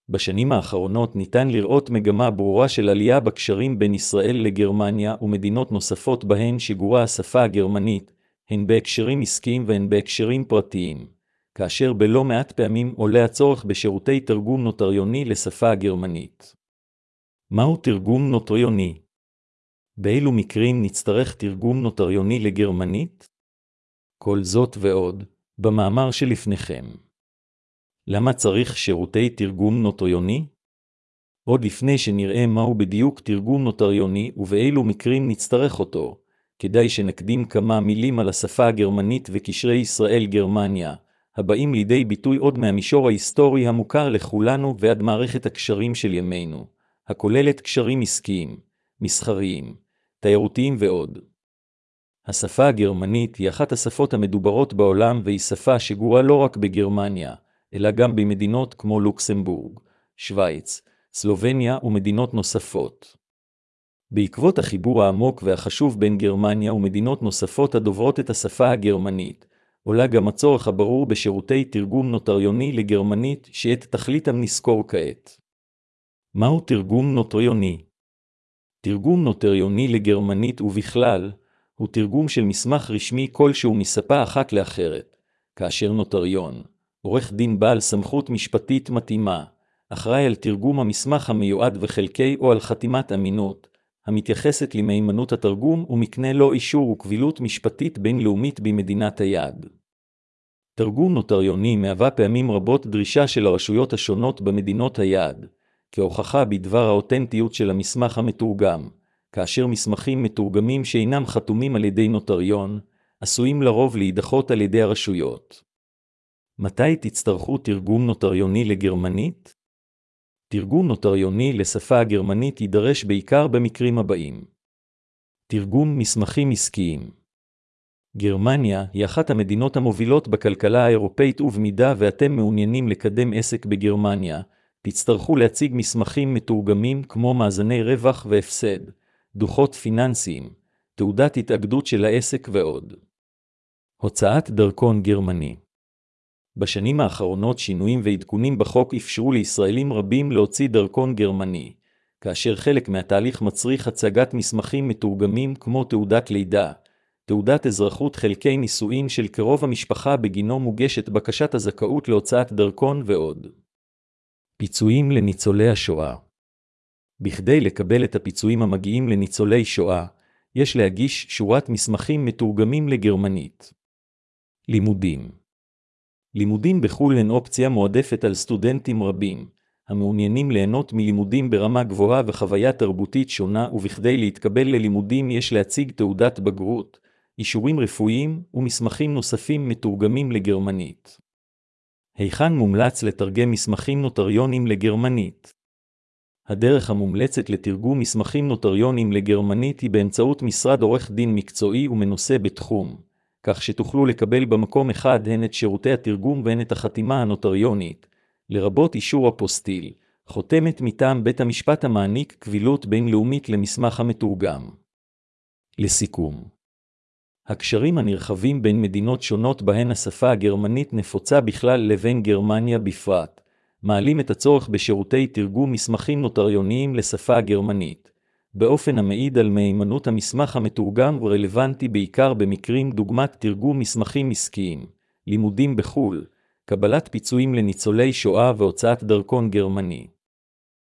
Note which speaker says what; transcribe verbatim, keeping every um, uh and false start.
Speaker 1: בשנים האחרונות ניתן לראות מגמה ברורה של עלייה בקשרים בין ישראל לגרמניה ומדינות נוספות בהן שגורה השפה הגרמנית, הן בהקשרים עסקיים והן בהקשרים פרטיים, כאשר בלא מעט פעמים עולה הצורך בשירותי תרגום נוטריוני לשפה הגרמנית. מהו תרגום נוטריוני? באילו מקרים נצטרך תרגום נוטריוני לגרמנית? כל זאת ועוד, במאמר שלפניכם. למה צריך שירותי תרגום נוטריוני? עוד לפני שנראה מהו בדיוק תרגום נוטריוני ובאילו מקרים נצטרך אותו, כדאי שנקדים כמה מילים על השפה הגרמנית וקשרי ישראל-גרמניה, הבאים לידי ביטוי עוד מהמישור ההיסטורי המוכר לכולנו ועד מערכת הקשרים של ימינו, הכוללת קשרים עסקיים, מסחריים, תיירותיים ועוד. השפה הגרמנית היא אחת השפות המדוברות בעולם והיא שפה שגורה לא רק בגרמניה, אלא גם במדינות כמו לוקסמבורג, שוויץ, סלובניה ומדינות נוספות. בעקבות החיבור העמוק והחשוב בין גרמניה ומדינות נוספות הדוברות את השפה הגרמנית, עולה גם הצורך הברור בשירותי תרגום נוטריוני לגרמנית שאת תכליתם נזכור כעת. מהו תרגום נוטריוני? תרגום נוטריוני לגרמנית ובכלל, הוא תרגום של מסמך רשמי כלשהו משפה אחת לאחרת, כאשר נוטריון, עורך דין בעל סמכות משפטית מתאימה, אחראי על תרגום המסמך המיועד וחלקי או על חתימת אמינות, המתייחסת למהימנות התרגום ומקנה לו אישור וקבילות משפטית בינלאומית במדינת היעד. תרגום נוטריוני מהווה פעמים רבות דרישה של הרשויות השונות במדינות היעד, כהוכחה בדבר האותנטיות של המסמך המתורגם, כאשר מסמכים מתורגמים שאינם חתומים על ידי נוטריון, עשויים לרוב להידחות על ידי הרשויות. מתי תצטרכו תרגום נוטריוני לגרמנית? תרגום נוטריוני לשפה הגרמנית יידרש בעיקר במקרים הבאים. תרגום מסמכים עסקיים. גרמניה היא אחת המדינות המובילות בכלכלה האירופאית ובמידה ואתם מעוניינים לקדם עסק בגרמניה, תצטרכו להציג מסמכים מתורגמים כמו מאזני רווח והפסד, דוחות פיננסיים, תעודת התאגדות של העסק ועוד. הוצאת דרכון גרמני. בשנים האחרונות שינויים ועדכונים בחוק אפשרו לישראלים רבים להוציא דרכון גרמני, כאשר חלק מהתהליך מצריך הצגת מסמכים מתורגמים כמו תעודת לידה, תעודת אזרחות חלקי נישואין של קרוב המשפחה בגינו מוגשת בקשת הזכאות להוצאת דרכון ועוד. פיצויים לניצולי השואה. בכדי לקבל את הפיצויים המגיעים לניצולי שואה, יש להגיש שורת מסמכים מתורגמים לגרמנית. לימודים. לימודים בחו"ל הן אופציה מועדפת על סטודנטים רבים, המעוניינים ליהנות מלימודים ברמה גבוהה וחוויה תרבותית שונה, ובכדי להתקבל ללימודים יש להציג תעודת בגרות, אישורים רפואיים ומסמכים נוספים מתורגמים לגרמנית. היכן מומלץ לתרגם מסמכים נוטריונים לגרמנית? הדרך המומלצת לתרגום מסמכים נוטריונים לגרמנית היא באמצעות משרד עורך דין מקצועי ומנוסה בתחום, כך שתוכלו לקבל במקום אחד הן את שירותי התרגום והן את החתימה הנוטריונית, לרבות אישור אפוסטיל, חותמת מטעם בית המשפט המעניק קבילות בינלאומית למסמך המתורגם. לסיכום, הקשרים הנרחבים בין מדינות שונות בהן השפה הגרמנית נפוצה בכלל לבין גרמניה בפרט, מעלים את הצורך בשירותי תרגום מסמכים נוטריוניים לשפה הגרמנית, באופן המעיד על מהימנות המסמך המתורגם ורלוונטי בעיקר במקרים דוגמת תרגום מסמכים עסקיים, לימודים בחו"ל, קבלת פיצויים לניצולי שואה והוצאת דרכון גרמני.